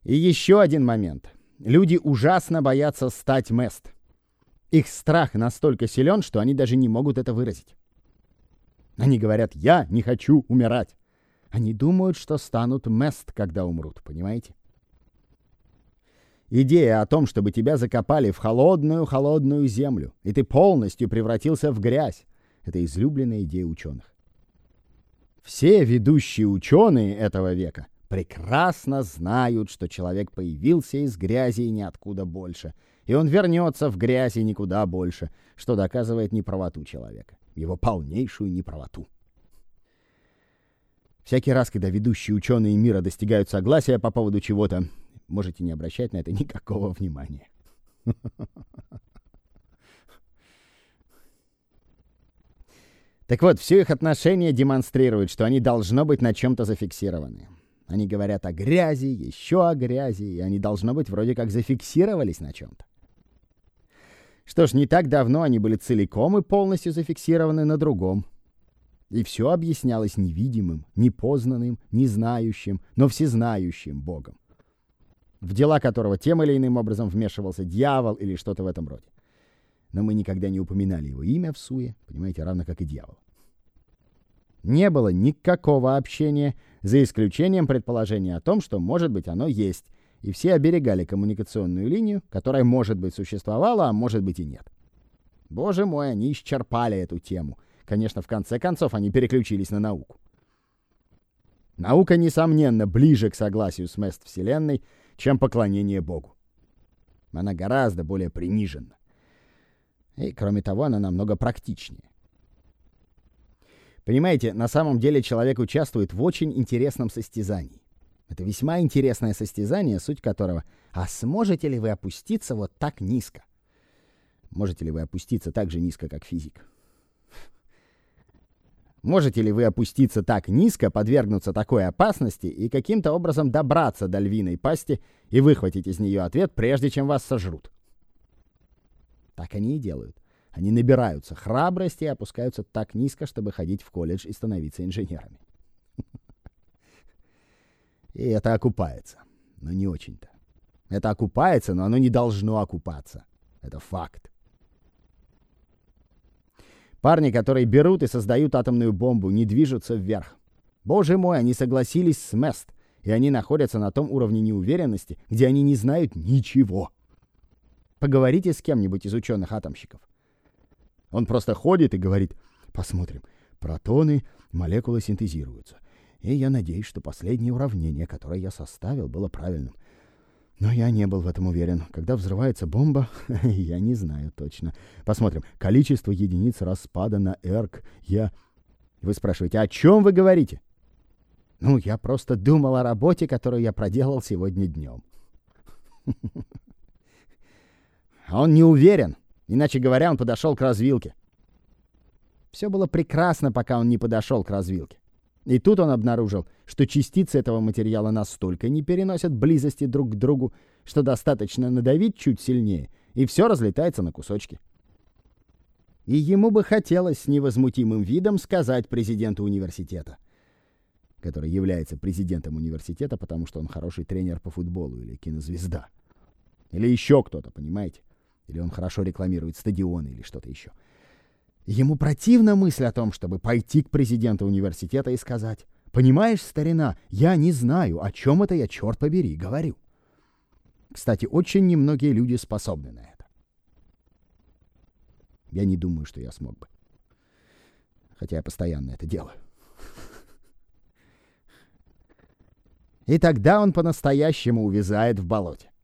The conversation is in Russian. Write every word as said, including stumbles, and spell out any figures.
И еще один момент. Люди ужасно боятся стать мест. Их страх настолько силен, что они даже не могут это выразить. Они говорят: «Я не хочу умирать». Они думают, что станут мест, когда умрут, понимаете? Идея о том, чтобы тебя закопали в холодную-холодную землю, и ты полностью превратился в грязь, это излюбленная идея ученых. Все ведущие ученые этого века прекрасно знают, что человек появился из грязи и ниоткуда больше, и он вернется в грязь и никуда больше, что доказывает неправоту человека, его полнейшую неправоту. Всякий раз, когда ведущие ученые мира достигают согласия по поводу чего-то, можете не обращать на это никакого внимания. Так вот, все их отношения демонстрируют, что они должно быть на чем-то зафиксированы. Они говорят о грязи, еще о грязи, и они должно быть вроде как зафиксировались на чем-то. Что ж, не так давно они были целиком и полностью зафиксированы на другом. И все объяснялось невидимым, непознанным, незнающим, но всезнающим Богом, в дела которого тем или иным образом вмешивался дьявол или что-то в этом роде. Но мы никогда не упоминали его имя в суе, понимаете, равно как и дьявол. Не было никакого общения, за исключением предположения о том, что, может быть, оно есть, и все оберегали коммуникационную линию, которая, может быть, существовала, а может быть и нет. Боже мой, они исчерпали эту тему. Конечно, в конце концов, они переключились на науку. Наука, несомненно, ближе к согласию с мест Вселенной, чем поклонение Богу. Она гораздо более принижена. И, кроме того, она намного практичнее. Понимаете, на самом деле человек участвует в очень интересном состязании. Это весьма интересное состязание, суть которого: а сможете ли вы опуститься вот так низко? Можете ли вы опуститься так же низко, как физик? Можете ли вы опуститься так низко, подвергнуться такой опасности и каким-то образом добраться до львиной пасти и выхватить из нее ответ, прежде чем вас сожрут? Так они и делают. Они набираются храбрости и опускаются так низко, чтобы ходить в колледж и становиться инженерами. И это окупается. Но не очень-то. Это окупается, но оно не должно окупаться. Это факт. Парни, которые берут и создают атомную бомбу, не движутся вверх. Боже мой, они согласились с мест, и они находятся на том уровне неуверенности, где они не знают ничего. Поговорите с кем-нибудь из ученых-атомщиков. Он просто ходит и говорит: посмотрим, протоны, молекулы синтезируются. И я надеюсь, что последнее уравнение, которое я составил, было правильным. Но я не был в этом уверен. Когда взрывается бомба, я не знаю точно. Посмотрим. Количество единиц распада на эрг. Я... Вы спрашиваете, о чем вы говорите? Ну, я просто думал о работе, которую я проделал сегодня днем. А он не уверен. Иначе говоря, он подошел к развилке. Все было прекрасно, пока он не подошел к развилке. И тут он обнаружил, что частицы этого материала настолько не переносят близости друг к другу, что достаточно надавить чуть сильнее, и все разлетается на кусочки. И ему бы хотелось с невозмутимым видом сказать президенту университета, который является президентом университета, потому что он хороший тренер по футболу или кинозвезда. Или еще кто-то, понимаете? Или он хорошо рекламирует стадионы или что-то еще. Ему противна мысль о том, чтобы пойти к президенту университета и сказать: «Понимаешь, старина, я не знаю, о чем это я, черт побери, говорю». Кстати, очень немногие люди способны на это. Я не думаю, что я смог бы. Хотя я постоянно это делаю. И тогда он по-настоящему увязает в болоте.